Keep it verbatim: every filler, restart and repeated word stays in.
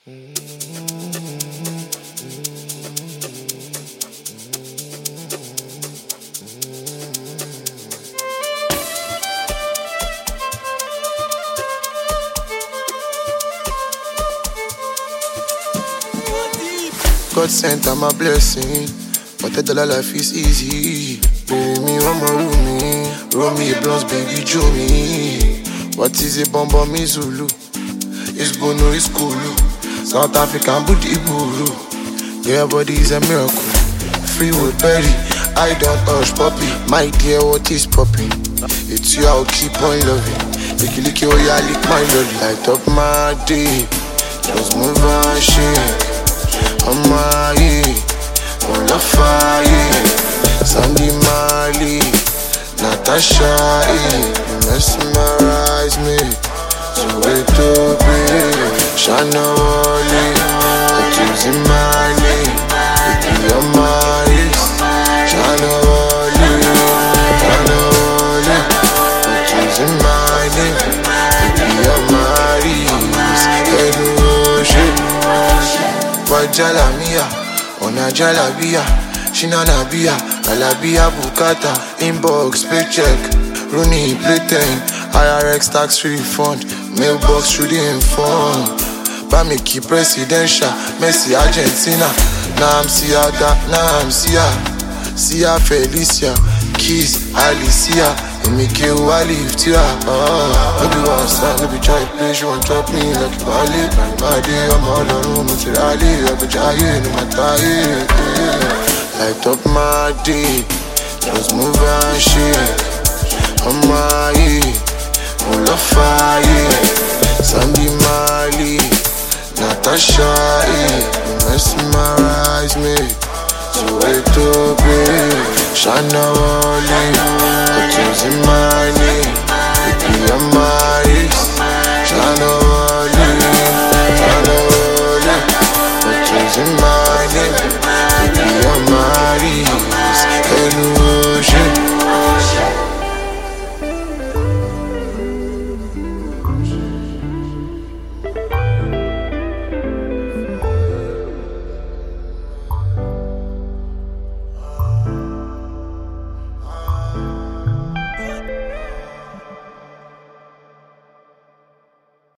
God sent I'm a blessing, but the dollar life is easy. Baby, me one more room me, roll me a blunts, baby, Joe me. What is a bomb on me Zulu? It's Bono, it's Kulu. South African booty buru. Your body is a miracle. Free with berry, I don't touch puppy. My dear, what is popping? It's you, I'll keep on loving. Licky licky, oh yeah, lick my lolly. Light up my day, just move and shake. On my head, on the fire. Sandy Marley, Natasha, eh. You mesmerize me, so wait to be. Shana Wally, what is in my name? It on my wrist. Shana Wally, Shana Wally, what is in my name? It on my wrist. Hello, shit. Wajalamia, ona jalabia, shinanabia, alabia bukata, inbox paycheck, Rooney playtime, I R X tax refund, mailbox through the inform. Bamiki presidential, Messi Argentina, now I'm Siada, now I'm Sia, Sia Felicia, Keys, Alicia. Make you I live to her. Oh, maybe one side, maybe try to play. She won't drop me like a ballet. My day, I'm all alone. I'm rally. I'm a giant in my tie. Light up my day, just move and shake. On my head, on the fire. Sandy Marley, Natasha, eh. You mesmerize me, so wait to be. Shana Wally, what is in my name? It be on my wrist. Shana Wally, Shana Wally, what is in my name? It be on my wrist. Hello.